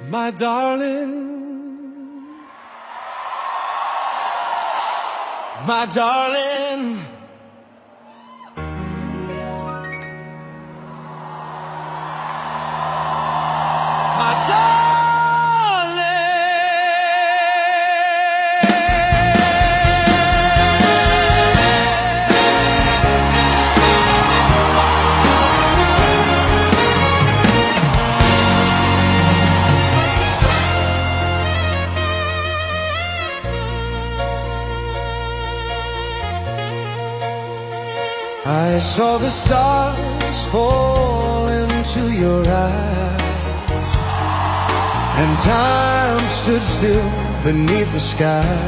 my darling, my darling. My darling. I saw the stars fall into your eyes, and time stood still beneath the sky.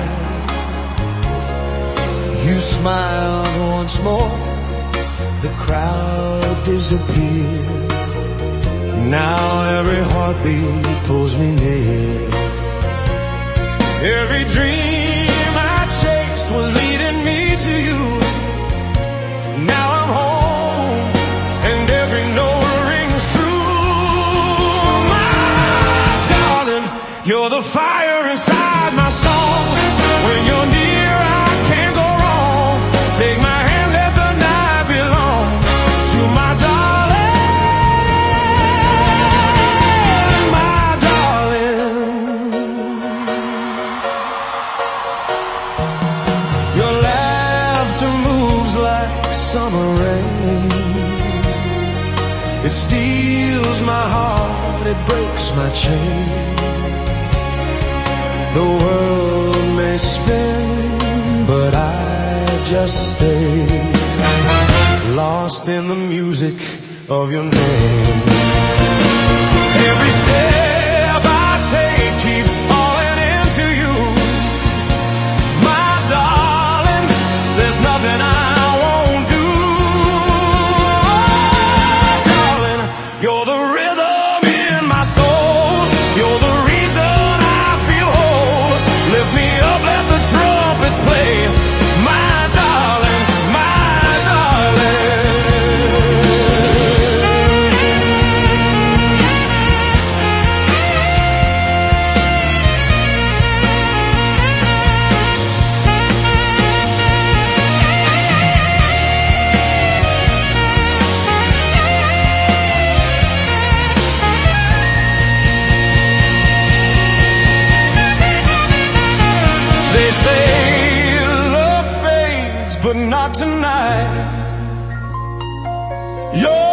You smiled once more, the crowd disappeared. Now every heartbeat pulls me near. Every dream I chased was leading me to you. Now I'm home, and every note rings true. My darling, you're the fire inside my soul. When you're near, I can't go wrong. Take my hand, let the night belong to my darling, my darling. Your laughter moves like summer rain. It steals my heart, it breaks my chain. The world may spin, but I just stay lost in the music of your name. Every step I take keeps falling into you. My darling, there's nothing I won't do. You're the rhythm in my soul. You're the reason I feel whole. Lift me up, let the trumpets play. My darling, my darling. They say love fades, but not tonight. You're